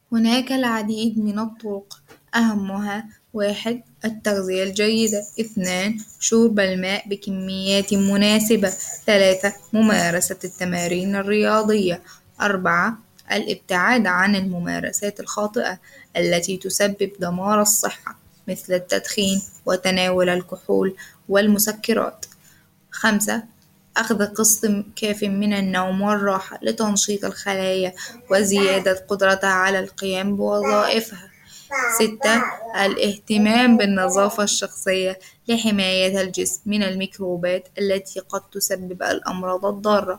هناك العديد من الطرق، أهمها: 1. التغذية الجيدة. 2. شرب الماء بكميات مناسبة. 3. ممارسة التمارين الرياضية. 4. الابتعاد عن الممارسات الخاطئة التي تسبب دمار الصحة، مثل التدخين وتناول الكحول والمسكرات. 5. أخذ قسط كاف من النوم والراحة لتنشيط الخلايا وزيادة قدرتها على القيام بوظائفها. 6. الاهتمام بالنظافة الشخصية لحماية الجسم من الميكروبات التي قد تسبب الأمراض الضارة.